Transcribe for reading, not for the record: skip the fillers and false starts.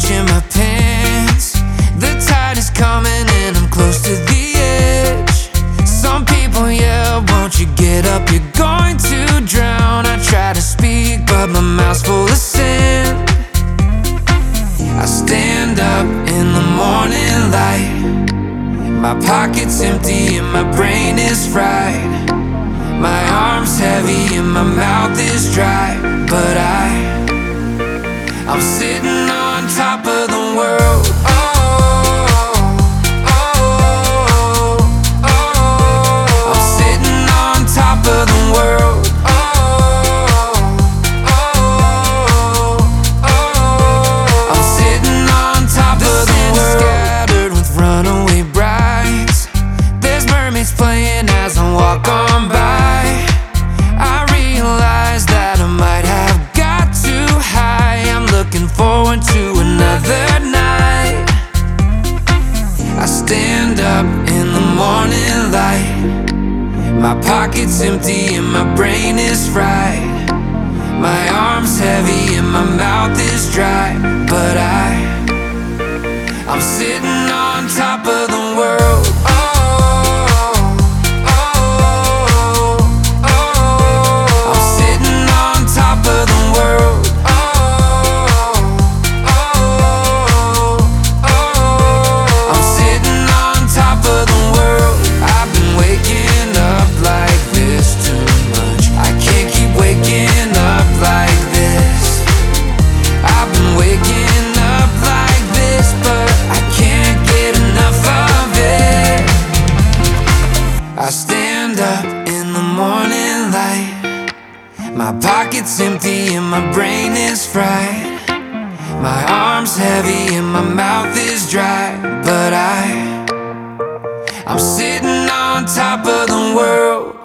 in my pants. The tide is coming and I'm close to the edge. Some people yell, won't you get up, you're going to drown. I try to speak but my mouth's full of sand. I stand up in the morning light. My pocket's empty and my brain is fried. My arm's heavy and my mouth is dry. But I'm sitting on top of the world. I'm sitting on top of the world. I'm sitting on top of the world. Scattered with runaway brides. There's mermaids playing as I walk on by. I realize that I might have got too high. I'm looking forward to another night. I stand up in the morning light. My pocket's empty and my brain is fried. My arm's heavy and my mouth is dry. But I'm sitting on top of the world. I'm sitting on top of the world. I'm sitting on top of the world. I've been waking up like this too much. I can't keep waking up like this. I've been waking up like this, but I can't get enough of it. I stand up in the morning light. My pocket's empty and my brain is fried. My arm's heavy and my mouth is dry. But I'm sitting on top of the world.